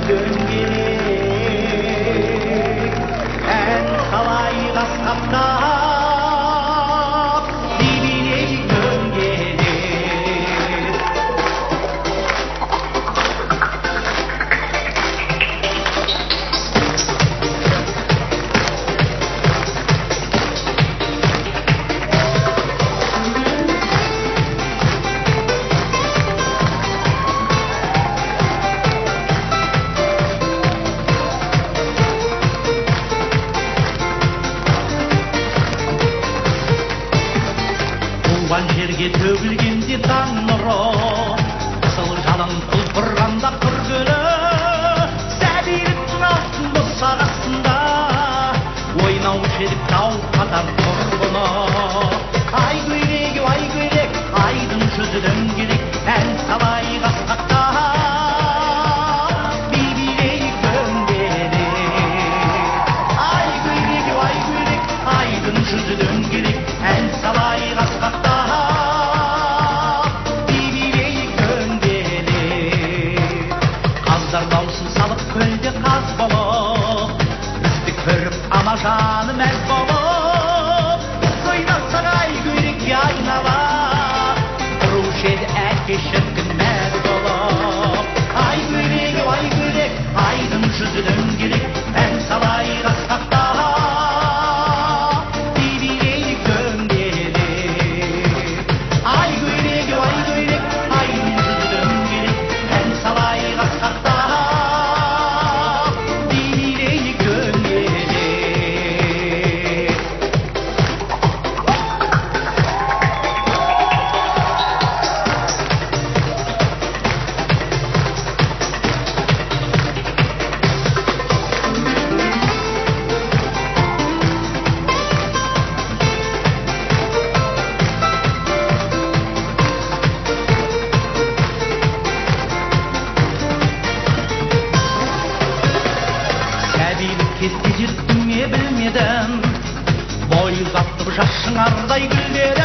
дөңгелек ән қалай қасқақтап би билейік дөңгелек. туған жерге төгілгенде таң нұры, қызыл жалын құлпырғанда күргілі, сәбиліктің алтын босағасында ойнаушы едік тау қатар тұрғыны. Ай көйлек, айдың жүзі дөңгелек, ән салайық асқақтап, би билейік дөңгелек. Ай көйлек, айдың жүзі дөңгелек, ән салайық асқақтап. Даусын салып көлде қаз болып, бізді көріп ана жаны мәз болып, біз ойнасақ ай көйлекке айналып, тұрушы еді әке шіркін мәз болып. Ай көйлек, айдың жүзі дөңгелек, ән салайық асқақтап, би билейік дөңгелек. Ай көйлек, айдың жүзі дөңгелек, ән салайық асқақтап. Кесте жеттің ме білмедім, бой ұзаттып жас шыңардай гүлдері.